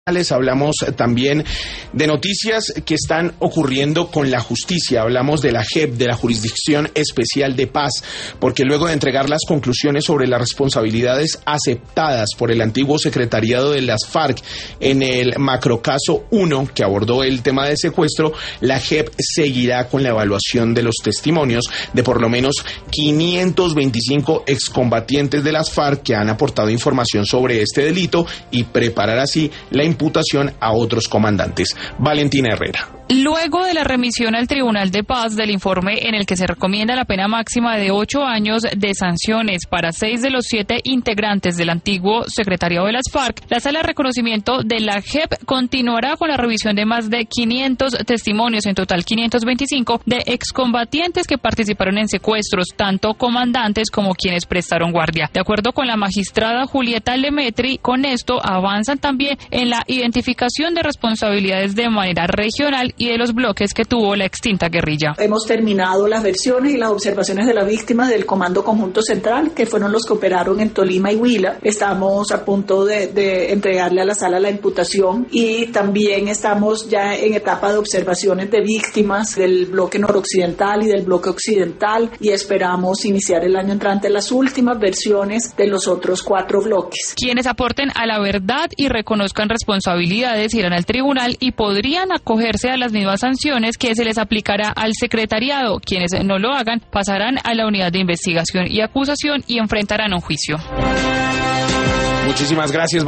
Hablamos también de noticias que están ocurriendo con la justicia. Hablamos de la JEP, de la Jurisdicción Especial de Paz, porque luego de entregar las conclusiones sobre las responsabilidades aceptadas por el antiguo secretariado de las FARC en el macrocaso 1, que abordó el tema de secuestro, la JEP seguirá con la evaluación de los testimonios de por lo menos 525 excombatientes de las FARC que han aportado información sobre este delito y preparar así la imputación a otros comandantes. Valentina Herrera. Luego de la remisión al Tribunal de Paz del informe en el que se recomienda la pena máxima de 8 años de sanciones para 6 de los 7 integrantes del antiguo secretariado de las FARC, la Sala de Reconocimiento de la JEP continuará con la revisión de más de 500 testimonios, en total 525, de excombatientes que participaron en secuestros, tanto comandantes como quienes prestaron guardia. De acuerdo con la magistrada Julieta Lemetri, con esto avanzan también en la identificación de responsabilidades de manera regional y de los bloques que tuvo la extinta guerrilla. Hemos terminado las versiones y las observaciones de las víctimas del Comando Conjunto Central, que fueron los que operaron en Tolima y Huila. Estamos a punto de entregarle a la sala la imputación y también estamos ya en etapa de observaciones de víctimas del bloque noroccidental y del bloque occidental, y esperamos iniciar el año entrante las últimas versiones de los otros 4 bloques. Quienes aporten a la verdad y reconozcan responsabilidades irán al tribunal y podrían acogerse a las mismas sanciones que se les aplicará al secretariado. Quienes no lo hagan pasarán a la unidad de investigación y acusación y enfrentarán un juicio. Muchísimas gracias.